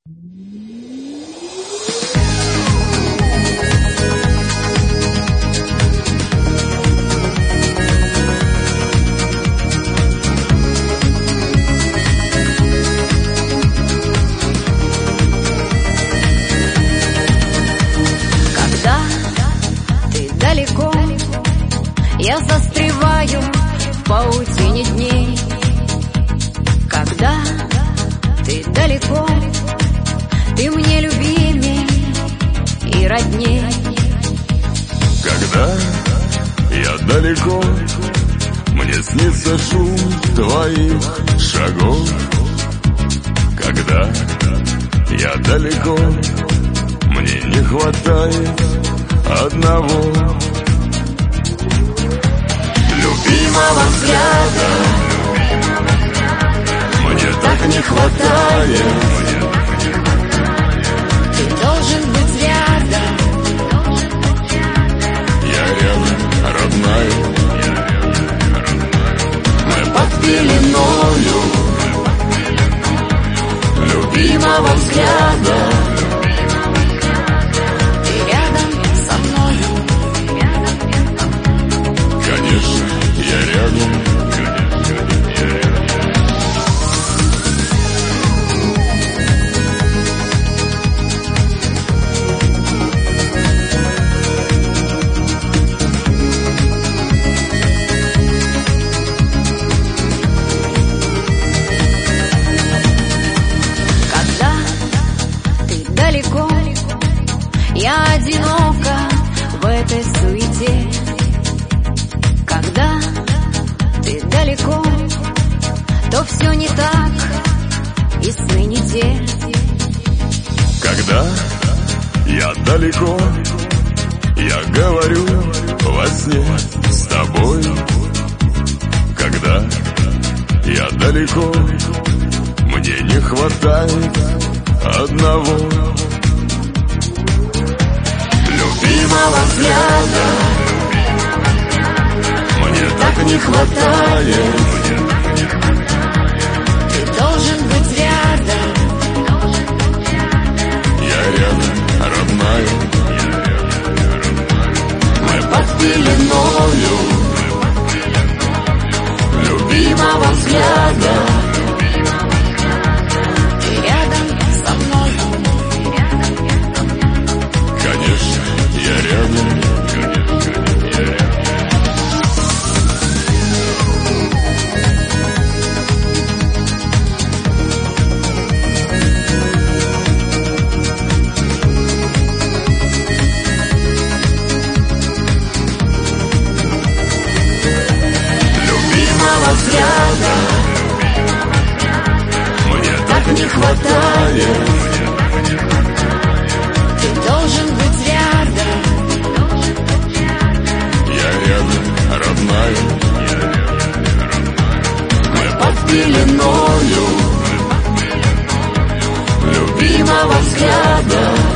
Далеко я застреваю в паутине дней. Когда ты далеко, ты мне любимей и родней. Когда я далеко, мне снится шум твоих шагов. Когда я далеко, мне не хватает одного любимого взгляда. Мне так не хватает. Ты должен быть рядом. Я рядом, родная. Мы под пеленою любимого взгляда. Далеко, я одинока в этой суете. Когда ты далеко, то все не так, и сны не те. Когда я далеко, я говорю во сне с тобой. Когда я далеко, мне не хватает одного любимого взгляда. Мне так не хватает. Ты должен быть рядом. Я рядом, родная. Мы под пеленою любимого взгляда. Взгляда. Мне так не хватает. Ты должен быть рядом. Я рядом, родная. Мы под пеленою любимого взгляда.